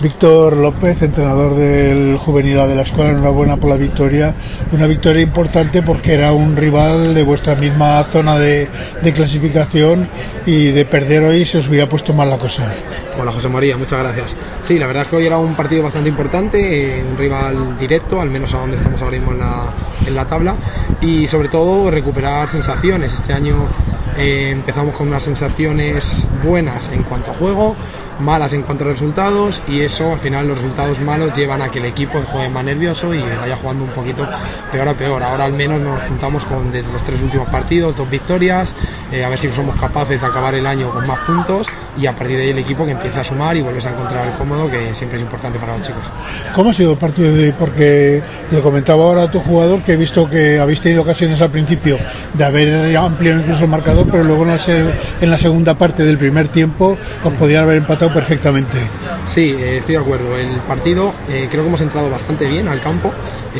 Víctor López, entrenador del juvenil de la escuela, enhorabuena por la victoria. Una victoria importante porque era un rival de vuestra misma zona de clasificación y de perder hoy se os hubiera puesto mal la cosa. Hola José María, muchas gracias. Sí, la verdad es que hoy era un partido bastante importante, un rival directo, al menos a donde estamos ahora mismo en la tabla, y sobre todo recuperar sensaciones. Este año empezamos con unas sensaciones buenas en cuanto a juego, malas en cuanto a resultados, y eso al final los resultados malos llevan a que el equipo juegue más nervioso y vaya jugando un poquito peor a peor. Ahora al menos nos juntamos con desde los 3 últimos partidos, 2 victorias, a ver si somos capaces de acabar el año con más puntos y a partir de ahí el equipo que empiece a sumar y vuelves a encontrar el cómodo, que siempre es importante para los chicos. ¿Cómo ha sido el partido de hoy? Porque le comentaba ahora a tu jugador que he visto que habéis tenido ocasiones al principio de haber ampliado incluso el marcador, pero luego en la segunda parte del primer tiempo os podían haber empatado perfectamente. Sí, estoy de acuerdo. El partido creo que hemos entrado bastante bien al campo,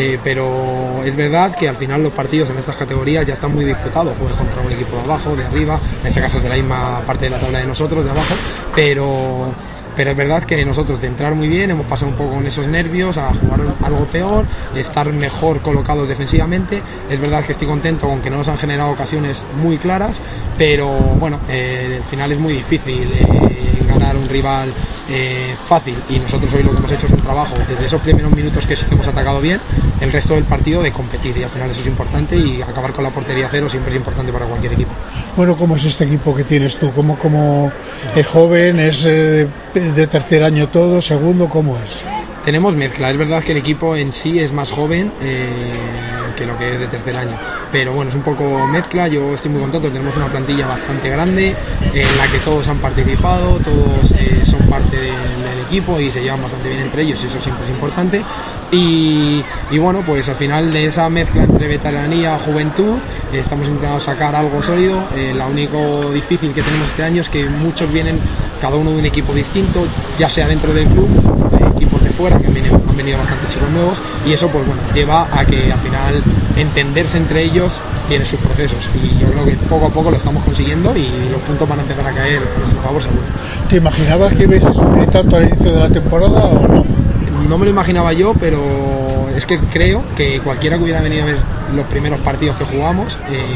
pero es verdad que al final los partidos en estas categorías ya están muy disputados. Juegas contra un equipo de abajo, de arriba, en este caso es de la misma parte de la tabla de nosotros, de abajo, pero es verdad que nosotros de entrar muy bien hemos pasado un poco con esos nervios a jugar algo peor, estar mejor colocados defensivamente. Es verdad que estoy contento con que no nos han generado ocasiones muy claras, pero bueno, al final es muy difícil ganar un rival fácil, y nosotros hoy lo que hemos hecho es un trabajo desde esos primeros minutos que hemos atacado bien, el resto del partido de competir, y al final eso es importante, y acabar con la portería cero siempre es importante para cualquier equipo. Bueno, ¿cómo es este equipo que tienes tú? ¿Cómo es joven? ¿Es de tercer año todo? ¿Segundo? ¿Cómo es? Tenemos mezcla, es verdad que el equipo en sí es más joven que lo que es de tercer año, pero bueno, es un poco mezcla. Yo estoy muy contento, tenemos una plantilla bastante grande en la que todos han participado, todos son parte del equipo y se llevan bastante bien entre ellos, y eso siempre es importante. Y bueno, pues al final de esa mezcla entre veteranía y juventud estamos intentando sacar algo sólido. Lo único difícil que tenemos este año es que muchos vienen cada uno de un equipo distinto, ya sea dentro del club, equipos de fuera, que han venido bastantes chicos nuevos, y eso pues bueno, lleva a que al final entenderse entre ellos tiene sus procesos, y yo creo que poco a poco lo estamos consiguiendo y los puntos van a empezar a caer por nuestro favor, seguro. ¿Te imaginabas que ibais a sufrir tanto al inicio de la temporada o no? No me lo imaginaba yo, pero es que creo que cualquiera que hubiera venido a ver los primeros partidos que jugamos,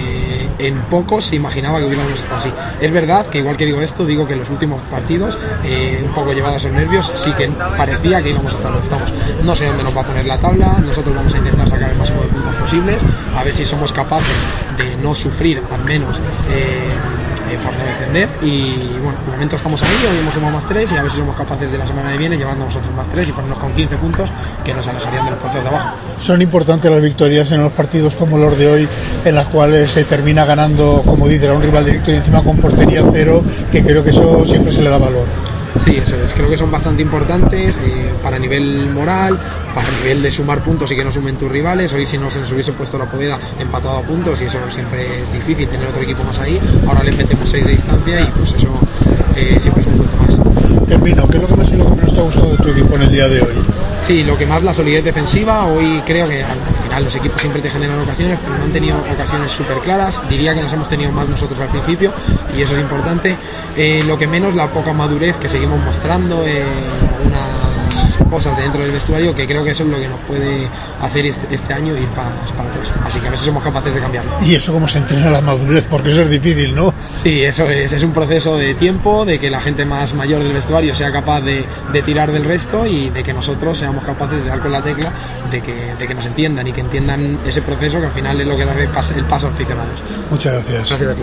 en pocos se imaginaba que hubiéramos estado así. Es verdad que igual que digo esto, digo que en los últimos partidos, un poco llevados a esos nervios, sí que parecía que íbamos a estar donde estamos. No sé dónde nos va a poner la tabla, nosotros vamos a intentar sacar el máximo de puntos posibles, a ver si somos capaces de no sufrir al menos para no defender, y bueno, de momento estamos ahí, hoy hemos sumado más 3 y a ver si somos capaces de la semana que viene llevando nosotros más 3 y ponernos con 15 puntos que nos alejarían de los puestos de abajo. Son importantes las victorias en los partidos como los de hoy, en las cuales se termina ganando, como dice, a un rival directo y encima con portería cero, que creo que eso siempre se le da valor. Sí, eso es, creo que son bastante importantes para nivel moral, para nivel de sumar puntos y que no sumen tus rivales. Hoy si no se nos hubiese puesto la Poveda empatado a puntos, y eso siempre es difícil tener otro equipo más ahí. Ahora le metemos 6 de distancia y pues eso siempre es un punto más. Termino, ¿qué es lo que más y lo que menos te ha gustado de tu equipo en el día de hoy? Sí, lo que más, la solidez defensiva. Hoy creo que al final los equipos siempre te generan ocasiones, pero no han tenido ocasiones súper claras. Diría que nos hemos tenido más nosotros al principio, y eso es importante. Lo que menos, la poca madurez que seguimos mostrando, algunas cosas dentro del vestuario, que creo que eso es lo que nos puede hacer este año ir para el próximo. Así que a ver si somos capaces de cambiarlo. ¿Y eso cómo se entrena la madurez? Porque eso es difícil, ¿no? Sí, eso es un proceso de tiempo, de que la gente más mayor del vestuario sea capaz de tirar del resto, y de que nosotros seamos capaces de dar con la tecla, de que nos entiendan y que entiendan ese proceso, que al final es lo que da el paso a aficionados. Muchas gracias. Gracias a ti.